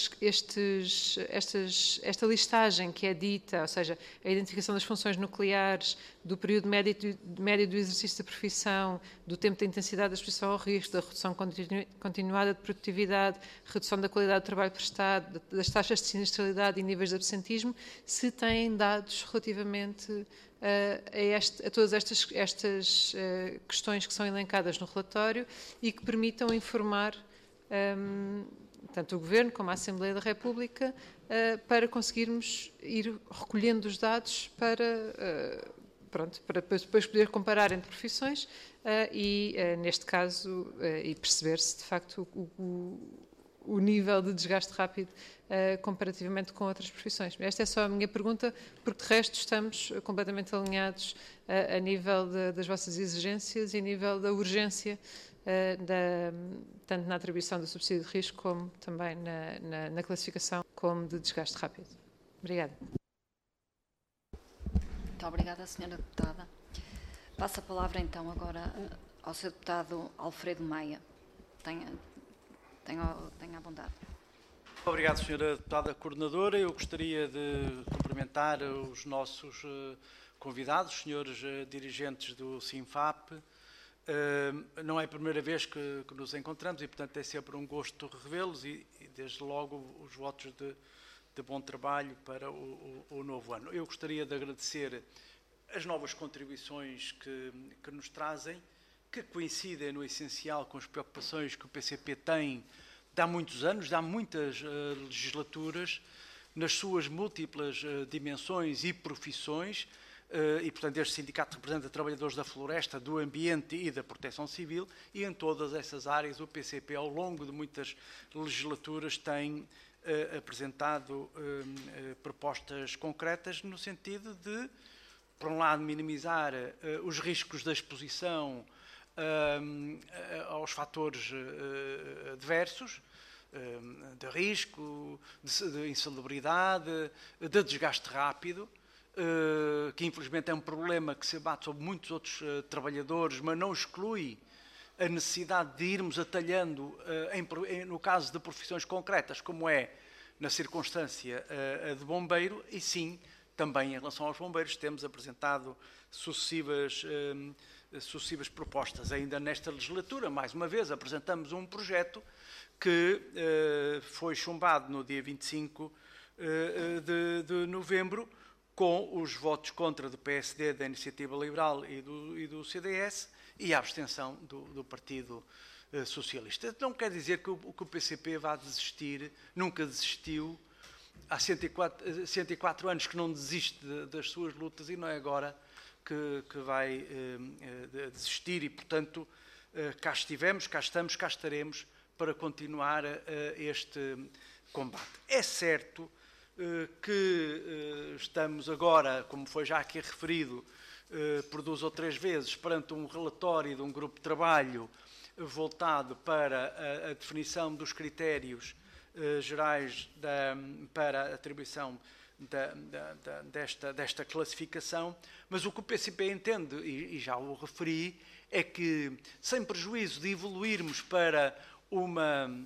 esta listagem que é dita, ou seja, a identificação das funções nucleares, do período médio do exercício da profissão, do tempo de intensidade da exposição ao risco, da redução continuada de produtividade, redução da qualidade do trabalho prestado, das taxas de sinistralidade e níveis de absentismo, se têm dados relativamente a todas estas questões que são elencadas no relatório e que permitam informar tanto o Governo como a Assembleia da República, para conseguirmos ir recolhendo os dados para depois poder comparar entre profissões e, neste caso, e perceber se, de facto, o nível de desgaste rápido comparativamente com outras profissões. Esta é só a minha pergunta, porque, de resto, estamos completamente alinhados a nível das vossas exigências e a nível da urgência tanto na atribuição do subsídio de risco como também na classificação como de desgaste rápido. Obrigada. Muito obrigada, Sra. Deputada. Passo a palavra então agora ao Sr. Deputado Alfredo Maia. Tenha à vontade. Obrigado, Sra. Deputada Coordenadora. Eu gostaria de cumprimentar os nossos convidados, os senhores dirigentes do SINFAP. Não é a primeira vez que nos encontramos e, portanto, é sempre um gosto revê-los e, desde logo, os votos de bom trabalho para o novo ano. Eu gostaria de agradecer as novas contribuições que nos trazem, que coincidem no essencial com as preocupações que o PCP tem de há muitos anos, de há muitas legislaturas, nas suas múltiplas dimensões e profissões. E, portanto, este sindicato representa trabalhadores da floresta, do ambiente e da proteção civil, e em todas essas áreas o PCP, ao longo de muitas legislaturas, tem apresentado propostas concretas no sentido de, por um lado, minimizar os riscos da exposição aos fatores adversos, de risco, de insalubridade, de desgaste rápido, que infelizmente é um problema que se abate sobre muitos outros trabalhadores, mas não exclui a necessidade de irmos atalhando, no caso de profissões concretas, como é na circunstância de bombeiro, e sim também em relação aos bombeiros temos apresentado sucessivas propostas. Ainda nesta legislatura, mais uma vez, apresentamos um projeto que foi chumbado no dia 25 de novembro, com os votos contra do PSD, da Iniciativa Liberal e do CDS, e a abstenção do Partido Socialista. Não quer dizer que o PCP vá desistir, nunca desistiu. Há 104 anos que não desiste das suas lutas e não é agora que vai desistir e, portanto, cá estivemos, cá estamos, cá estaremos para continuar este combate. É certo que estamos agora, como foi já aqui referido, por 2 ou 3 vezes, perante um relatório de um grupo de trabalho voltado para a definição dos critérios gerais para a atribuição desta classificação, mas o que o PCP entende, e já o referi, é que, sem prejuízo de evoluirmos para um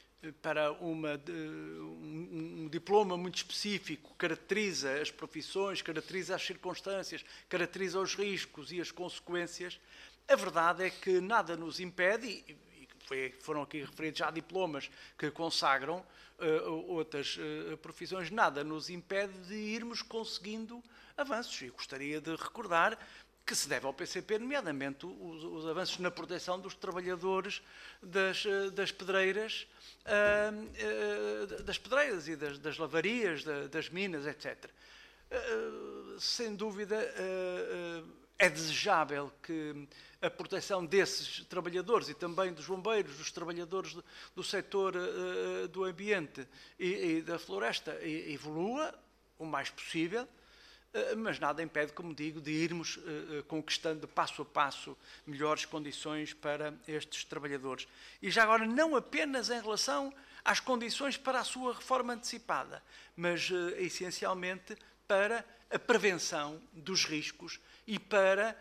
diploma muito específico, que caracteriza as profissões, caracteriza as circunstâncias, caracteriza os riscos e as consequências, a verdade é que nada nos impede, e foram aqui referidos já diplomas que consagram outras profissões, nada nos impede de irmos conseguindo avanços. E gostaria de recordar que se deve ao PCP, nomeadamente os avanços na proteção dos trabalhadores das pedreiras e das lavarias, das minas, etc. Sem dúvida, é desejável que a proteção desses trabalhadores e também dos bombeiros, dos trabalhadores do setor do ambiente e da floresta evolua o mais possível, mas nada impede, como digo, de irmos conquistando passo a passo melhores condições para estes trabalhadores. E já agora, não apenas em relação às condições para a sua reforma antecipada, mas essencialmente para a prevenção dos riscos e para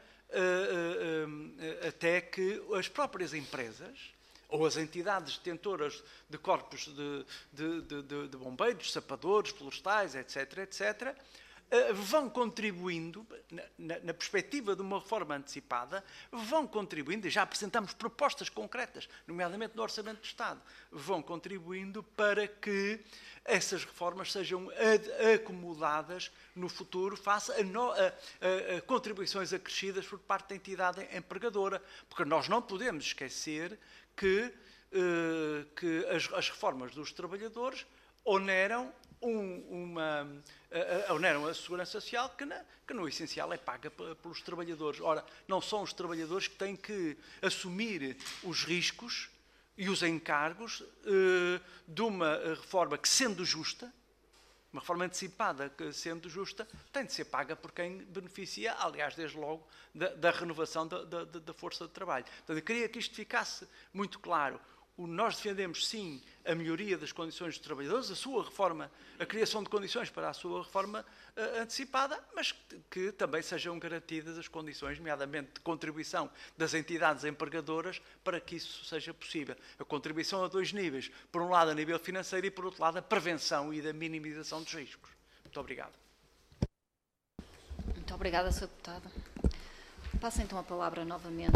até que as próprias empresas ou as entidades detentoras de corpos de bombeiros, sapadores, florestais, etc., etc., vão contribuindo, na perspectiva de uma reforma antecipada, vão contribuindo, e já apresentamos propostas concretas, nomeadamente no Orçamento de Estado, vão contribuindo para que essas reformas sejam acomodadas no futuro face a contribuições acrescidas por parte da entidade empregadora, porque nós não podemos esquecer que as reformas dos trabalhadores oneram a segurança social que no essencial é paga pelos trabalhadores. Ora, não são os trabalhadores que têm que assumir os riscos e os encargos de uma reforma que, sendo justa, uma reforma antecipada que, sendo justa, tem de ser paga por quem beneficia, aliás, desde logo, da renovação da força de trabalho. Portanto, eu queria que isto ficasse muito claro. Nós defendemos, sim, a melhoria das condições dos trabalhadores, a criação de condições para a sua reforma antecipada, mas que também sejam garantidas as condições, nomeadamente de contribuição das entidades empregadoras, para que isso seja possível. A contribuição a 2 níveis. Por um lado, a nível financeiro e, por outro lado, a prevenção e da minimização dos riscos. Muito obrigado. Muito obrigada, Sr. Deputado. Passo então a palavra novamente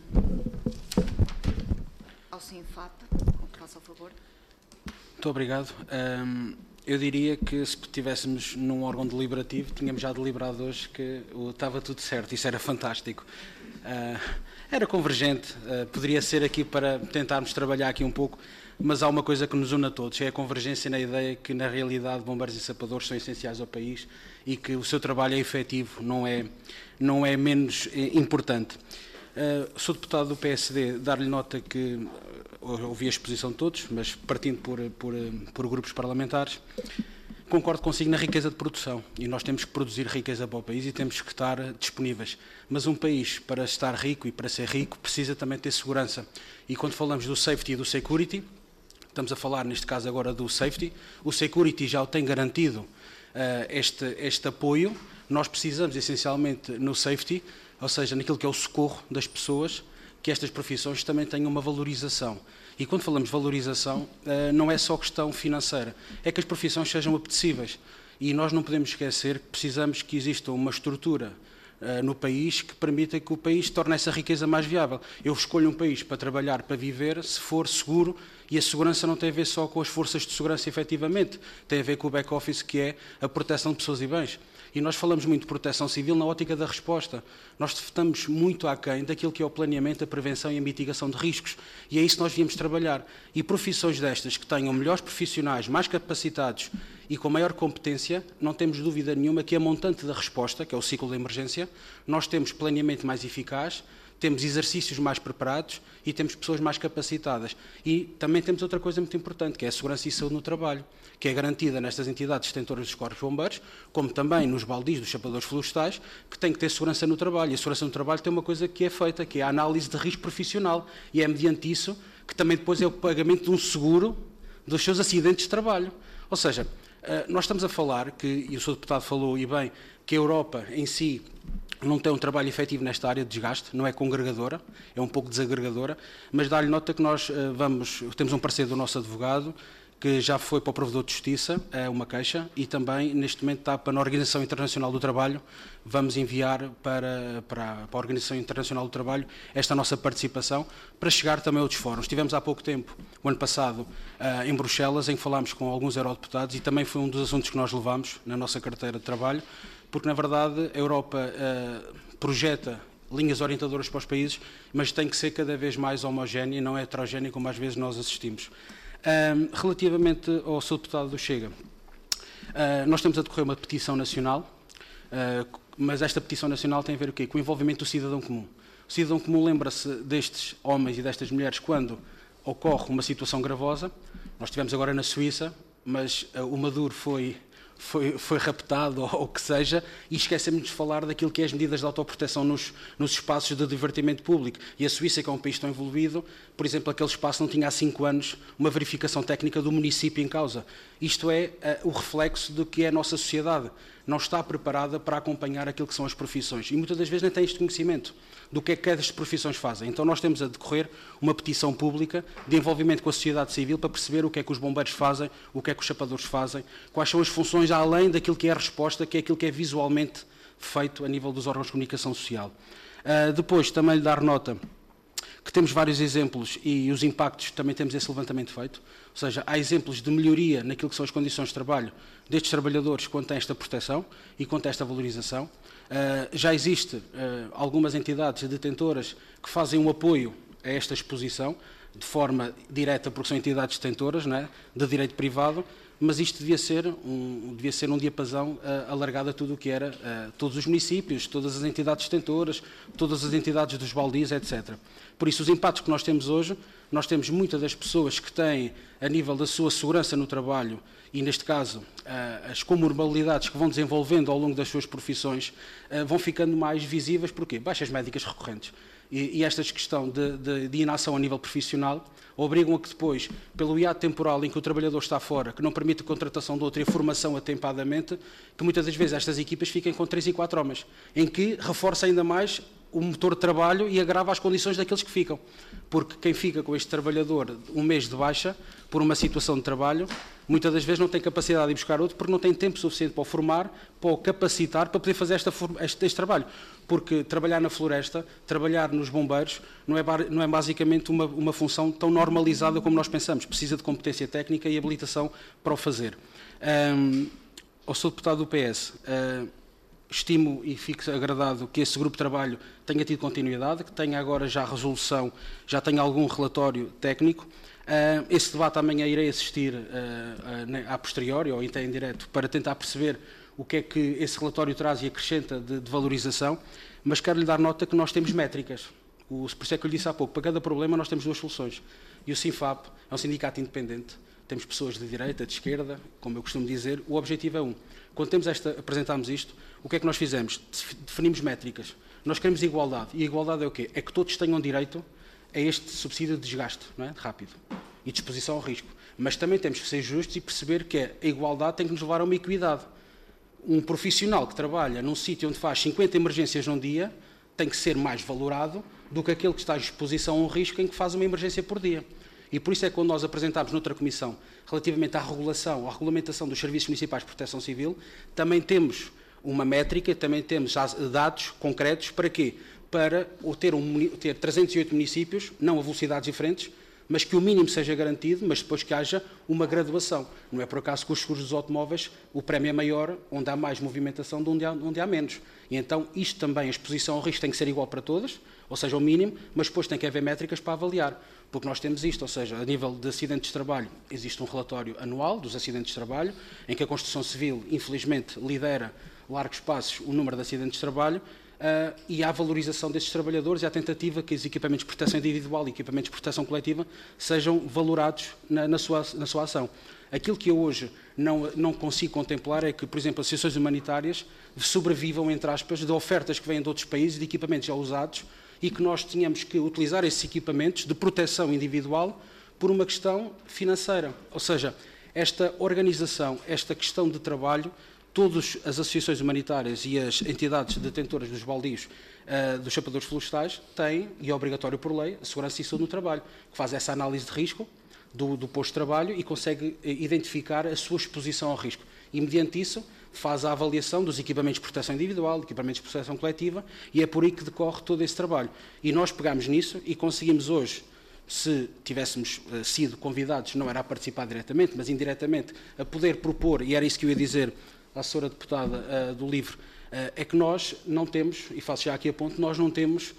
ao SINFAP, faça o favor. Muito obrigado. Eu diria que se estivéssemos num órgão deliberativo, tínhamos já deliberado hoje que estava tudo certo, isso era fantástico. Era convergente, poderia ser aqui para tentarmos trabalhar aqui um pouco, mas há uma coisa que nos une a todos, é a convergência na ideia que, na realidade, bombeiros e sapadores são essenciais ao país e que o seu trabalho é efetivo, não é menos importante. Sou deputado do PSD, dar-lhe nota que ouvi a exposição de todos, mas partindo por grupos parlamentares, concordo consigo na riqueza de produção e nós temos que produzir riqueza para o país e temos que estar disponíveis. Mas um país, para estar rico e para ser rico, precisa também ter segurança. E quando falamos do safety e do security, estamos a falar neste caso agora do safety, o security já o tem garantido este apoio, nós precisamos essencialmente no safety, ou seja, naquilo que é o socorro das pessoas, que estas profissões também tenham uma valorização. E quando falamos de valorização, não é só questão financeira, é que as profissões sejam apetecíveis. E nós não podemos esquecer que precisamos que exista uma estrutura no país que permita que o país torne essa riqueza mais viável. Eu escolho um país para trabalhar, para viver, se for seguro, e a segurança não tem a ver só com as forças de segurança, efetivamente, tem a ver com o back-office, que é a proteção de pessoas e bens. E nós falamos muito de proteção civil na ótica da resposta. Nós estamos muito aquém daquilo que é o planeamento, a prevenção e a mitigação de riscos. E é isso que nós viemos trabalhar. E profissões destas que tenham melhores profissionais, mais capacitados e com maior competência, não temos dúvida nenhuma que a montante da resposta, que é o ciclo de emergência, nós temos planeamento mais eficaz, temos exercícios mais preparados e temos pessoas mais capacitadas. E também temos outra coisa muito importante, que é a segurança e saúde no trabalho, que é garantida nestas entidades detentoras dos corpos bombeiros, como também nos baldios dos chapadores florestais, que tem que ter segurança no trabalho. E a segurança no trabalho tem uma coisa que é feita, que é a análise de risco profissional. E é mediante isso que também depois é o pagamento de um seguro dos seus acidentes de trabalho. Ou seja, nós estamos a falar, e o Sr. Deputado falou, e bem, que a Europa em si não tem um trabalho efetivo nesta área de desgaste, não é congregadora, é um pouco desagregadora, mas dá-lhe nota que nós temos um parecer do nosso advogado, que já foi para o Provedor de Justiça, é uma queixa, e também, neste momento, está para a Organização Internacional do Trabalho. Vamos enviar para a Organização Internacional do Trabalho esta nossa participação, para chegar também a outros fóruns. Estivemos há pouco tempo, o ano passado, em Bruxelas, em que falámos com alguns eurodeputados, e também foi um dos assuntos que nós levámos na nossa carteira de trabalho, porque, na verdade, a Europa projeta linhas orientadoras para os países, mas tem que ser cada vez mais homogénea e não heterogénea, como às vezes nós assistimos. Relativamente ao Sr. Deputado do Chega, nós temos a decorrer uma petição nacional, mas esta petição nacional tem a ver o quê? Com o envolvimento do cidadão comum. O cidadão comum lembra-se destes homens e destas mulheres quando ocorre uma situação gravosa. Nós estivemos agora na Suíça, mas o Maduro foi raptado, ou o que seja, e esquecemos de falar daquilo que é as medidas de autoproteção nos espaços de divertimento público. E a Suíça, que é um país tão evoluído, por exemplo, aquele espaço não tinha há 5 anos uma verificação técnica do município em causa. Isto é o reflexo do que é a nossa sociedade. Não está preparada para acompanhar aquilo que são as profissões. E muitas das vezes nem tem este conhecimento do que é que estas profissões fazem. Então nós temos a decorrer uma petição pública de envolvimento com a sociedade civil para perceber o que é que os bombeiros fazem, o que é que os chapadores fazem, quais são as funções além daquilo que é a resposta, que é aquilo que é visualmente feito a nível dos órgãos de comunicação social. Depois, também lhe dar nota que temos vários exemplos e os impactos, também temos esse levantamento feito, ou seja, há exemplos de melhoria naquilo que são as condições de trabalho destes trabalhadores quanto a esta proteção e quanto a esta valorização. Já existe algumas entidades detentoras que fazem um apoio a esta exposição, de forma direta, porque são entidades detentoras, não é? De direito privado, mas isto devia ser um diapasão alargado a tudo o que era, todos os municípios, todas as entidades detentoras, todas as entidades dos baldios, etc. Por isso, os impactos que nós temos hoje, nós temos muitas das pessoas que têm, a nível da sua segurança no trabalho, e neste caso, as comorbilidades que vão desenvolvendo ao longo das suas profissões, vão ficando mais visíveis. Porquê? Baixas médicas recorrentes. E esta questão de inação a nível profissional obrigam a que depois, pelo hiato temporal em que o trabalhador está fora, que não permite a contratação de outro e a formação atempadamente, que muitas das vezes estas equipas fiquem com 3 e 4 homens, em que reforça ainda mais o motor de trabalho e agrava as condições daqueles que ficam. Porque quem fica com este trabalhador um mês de baixa, por uma situação de trabalho, muitas das vezes não tem capacidade de ir buscar outro, porque não tem tempo suficiente para o formar, para o capacitar, para poder fazer este trabalho. Porque trabalhar na floresta, trabalhar nos bombeiros, não é basicamente uma função tão normalizada como nós pensamos. Precisa de competência técnica e habilitação para o fazer. Ao Sr. Deputado do PS, estimo e fico agradado que esse grupo de trabalho tenha tido continuidade, que tenha agora já resolução, já tenha algum relatório técnico. Esse debate amanhã irei assistir a posteriori, ou até em direto, para tentar perceber o que é que esse relatório traz e acrescenta de valorização, mas quero lhe dar nota que nós temos métricas. Por isso é que eu lhe disse há pouco, para cada problema nós temos 2 soluções. E o SINFAP é um sindicato independente, temos pessoas de direita, de esquerda, como eu costumo dizer, o objetivo é um. Quando apresentámos isto, o que é que nós fizemos? Definimos métricas. Nós queremos igualdade. E a igualdade é o quê? É que todos tenham direito a este subsídio de desgaste, não é? Rápido. E de exposição ao risco. Mas também temos que ser justos e perceber que a igualdade tem que nos levar a uma equidade. Um profissional que trabalha num sítio onde faz 50 emergências num dia tem que ser mais valorado do que aquele que está em exposição a um risco em que faz uma emergência por dia. E por isso é que quando nós apresentámos noutra comissão, relativamente à regulação, à regulamentação dos serviços municipais de proteção civil, também temos uma métrica, também temos dados concretos para quê? Para ter 308 municípios, não a velocidades diferentes, mas que o mínimo seja garantido, mas depois que haja uma graduação. Não é por acaso que os seguros dos automóveis, o prémio é maior, onde há mais movimentação de onde há menos. E então isto também, a exposição ao risco tem que ser igual para todas, ou seja, o mínimo, mas depois tem que haver métricas para avaliar. Porque nós temos isto, ou seja, a nível de acidentes de trabalho, existe um relatório anual dos acidentes de trabalho, em que a Construção Civil, infelizmente, lidera largos passos o número de acidentes de trabalho, e há a valorização destes trabalhadores e há a tentativa que os equipamentos de proteção individual e equipamentos de proteção coletiva sejam valorados na sua ação. Aquilo que eu hoje não consigo contemplar é que, por exemplo, as associações humanitárias sobrevivam, entre aspas, de ofertas que vêm de outros países de equipamentos já usados e que nós tenhamos que utilizar esses equipamentos de proteção individual por uma questão financeira. Ou seja, esta organização, esta questão de trabalho, todas as associações humanitárias e as entidades detentoras dos baldios dos chapadores florestais têm, e é obrigatório por lei, a segurança e saúde no trabalho, que faz essa análise de risco do posto de trabalho e consegue identificar a sua exposição ao risco. E, mediante isso, faz a avaliação dos equipamentos de proteção individual, de equipamentos de proteção coletiva, e é por aí que decorre todo esse trabalho. E nós pegamos nisso e conseguimos hoje, se tivéssemos sido convidados, não era a participar diretamente, mas indiretamente, a poder propor, e era isso que eu ia dizer à senhora deputada do LIVRE, é que nós não temos, e faço já aqui a ponto, nós não temos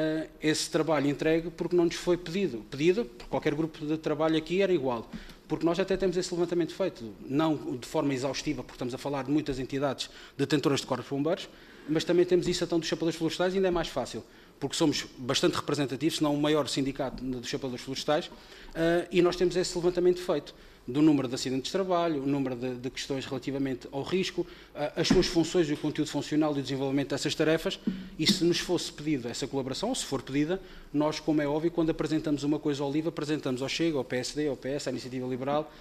esse trabalho entregue porque não nos foi pedido. Pedido por qualquer grupo de trabalho aqui era igual, porque nós até temos esse levantamento feito, não de forma exaustiva, porque estamos a falar de muitas entidades detentoras de corpos de bombeiros, mas também temos isso então dos chapadores florestais, ainda é mais fácil, porque somos bastante representativos, se não o maior sindicato dos chapadores florestais, e nós temos esse levantamento feito do número de acidentes de trabalho, o número de questões relativamente ao risco, as suas funções e o conteúdo funcional e o desenvolvimento dessas tarefas, e se nos fosse pedida essa colaboração, ou se for pedida, nós, como é óbvio, quando apresentamos uma coisa ao LIVRE, apresentamos ao Chega, ao PSD, ao PS, à Iniciativa Liberal,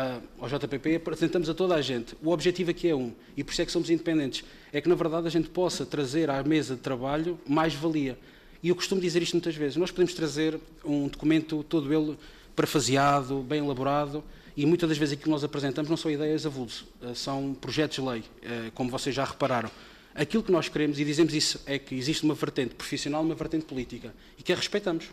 ao JPP, apresentamos a toda a gente. O objetivo aqui é e por isso é que somos independentes, é que, na verdade, a gente possa trazer à mesa de trabalho mais-valia. E eu costumo dizer isto muitas vezes, nós podemos trazer um documento todo ele parafaseado, bem elaborado, e muitas das vezes aquilo que nós apresentamos não são ideias avulso, são projetos de lei, como vocês já repararam. Aquilo que nós queremos, e dizemos isso, é que existe uma vertente profissional e uma vertente política, e que a respeitamos.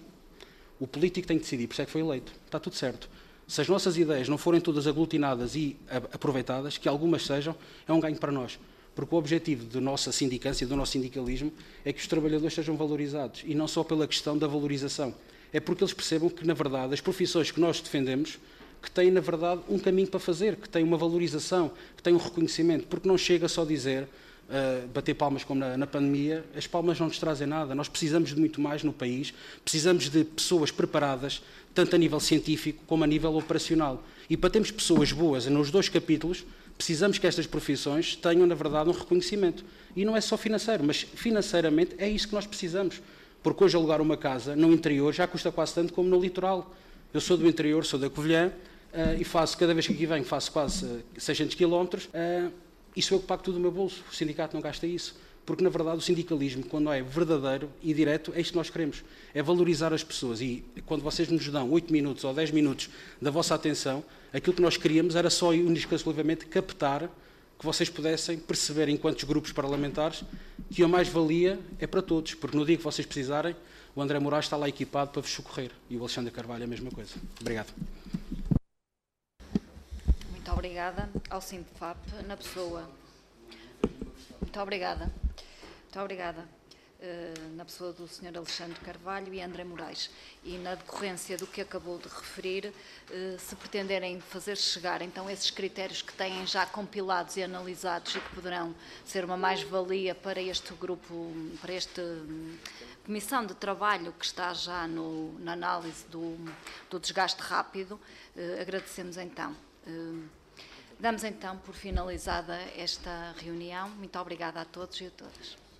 O político tem que decidir, por isso é que foi eleito. Está tudo certo. Se as nossas ideias não forem todas aglutinadas e aproveitadas, que algumas sejam, é um ganho para nós. Porque o objetivo da nossa sindicância, do nosso sindicalismo, é que os trabalhadores sejam valorizados, e não só pela questão da valorização. É porque eles percebam que, na verdade, as profissões que nós defendemos, que têm, na verdade, um caminho para fazer, que têm uma valorização, que têm um reconhecimento, porque não chega só dizer, bater palmas como na pandemia, as palmas não nos trazem nada, nós precisamos de muito mais no país, precisamos de pessoas preparadas, tanto a nível científico como a nível operacional. E para termos pessoas boas nos dois capítulos, precisamos que estas profissões tenham, na verdade, um reconhecimento. E não é só financeiro, mas financeiramente é isso que nós precisamos. Porque hoje alugar uma casa no interior já custa quase tanto como no litoral. Eu sou do interior, sou da Covilhã, e faço, cada vez que aqui venho, faço quase 600 km, e sou eu que pago tudo do meu bolso. O sindicato não gasta isso. Porque, na verdade, o sindicalismo, quando é verdadeiro e direto, é isto que nós queremos. É valorizar as pessoas. E quando vocês nos dão 8 minutos ou 10 minutos da vossa atenção, aquilo que nós queríamos era só e exclusivamente captar, que vocês pudessem perceber, enquanto grupos parlamentares, que a mais-valia é para todos. Porque no dia que vocês precisarem, o André Moraes está lá equipado para vos socorrer. E o Alexandre Carvalho é a mesma coisa. Obrigado. Muito obrigada ao SINFAP, na pessoa. Muito obrigada. Muito obrigada. Na pessoa do Sr. Alexandre Carvalho e André Moraes. E na decorrência do que acabou de referir, se pretenderem fazer chegar então esses critérios que têm já compilados e analisados e que poderão ser uma mais-valia para este grupo, para esta comissão de trabalho que está já na análise do desgaste rápido, agradecemos então. Damos então por finalizada esta reunião. Muito obrigada a todos e a todas.